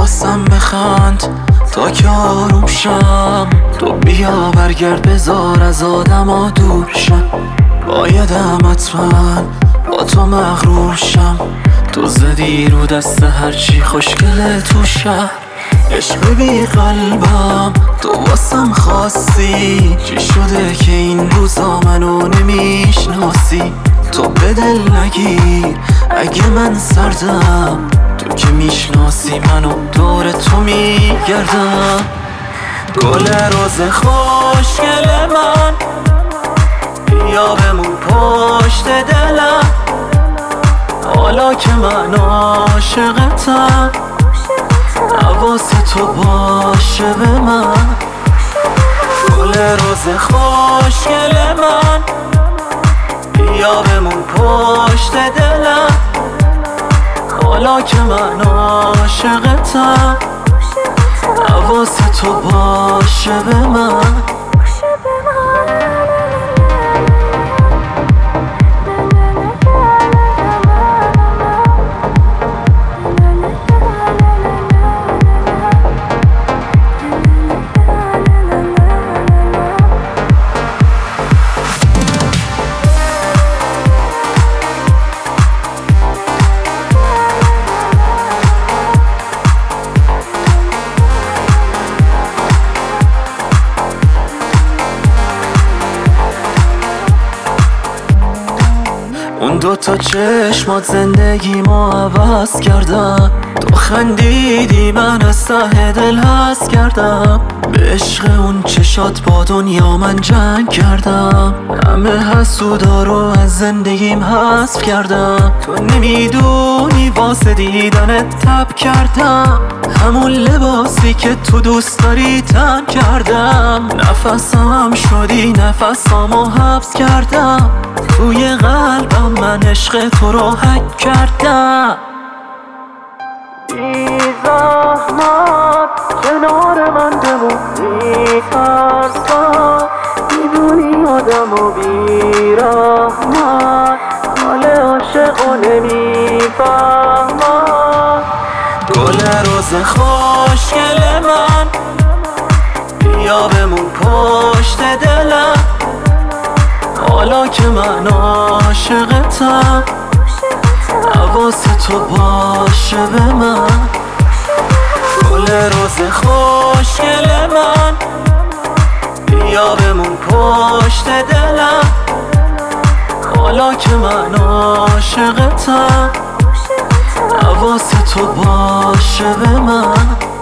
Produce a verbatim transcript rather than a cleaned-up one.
واسم بخند تا که آروم شم. تو بیا برگرد بذار از آدما دور شم. بایدم حتما با تو مغرور شم. تو زدی رو دست هرچی خوشگله تو شهر. عشق بی قلبم تو واسم خواستی. چی شده که این روزا منو نمیشناسی؟ تو به دل نگیر اگه من سردم. تو که میشناسی منو دور تو میگردم. گل روز خوشگل من بیا بمون پشت دلم. حالا که من عاشقتم حواس تو باشه به من. گل روز خوشگل من بیا بمون پشت دلم. حالا که من عاشقتم حواس تو باشه به من. اون دوتا چشمات زندگی ما عوض کردن. تو خندیدی من از ته دل هست کردم. به عشق اون چشات با دنیا من جنگ کردم. همه حسودا رو از زندگیم حذف کردم. تو نمیدونی واسه دیدنت تب کردم. همون لباسی که تو دوست داری تن کردم. نفسم شدی نفسامو حبس کردم. توی قلبم من عشق تو رو حک کردم. بی زحمت کنار من بمون. بی ترسم میدونی آدم و بی رحمت حال عاشق و نمیفهمم. گل روز خوشگل من بیا بمون پشت دلم. حالا که من عاشقتم حواس تو باشه به من. گل روز خوشگل من بیا بمون پشت دلم. حالا که من عاشقتم حواس تو باشه به من.